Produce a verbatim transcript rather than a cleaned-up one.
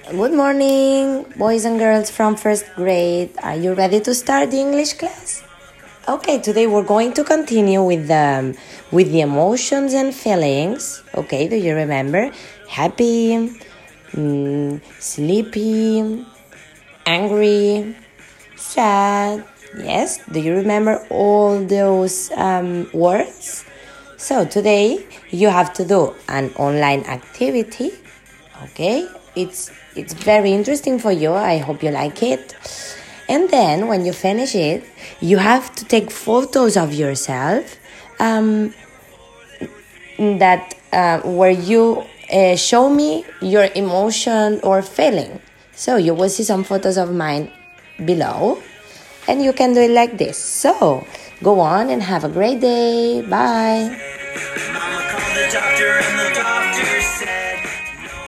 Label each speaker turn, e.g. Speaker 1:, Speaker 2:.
Speaker 1: Good morning, boys and girls from first grade. Are you ready to start the English class? Okay, today we're going to continue with the, with the emotions and feelings. Okay, do you remember? Happy, mm, sleepy, angry, sad. Yes, do you remember all those um, words? So today you have to do an online activity. Okay, it's it's very interesting for you. I hope you like it. And then when you finish it, you have to take photos of yourself um, that uh, where you uh, show me your emotion or feeling. So you will see some photos of mine below, and you can do it like this. So go on and have a great day. Bye. Mama called the doctor and the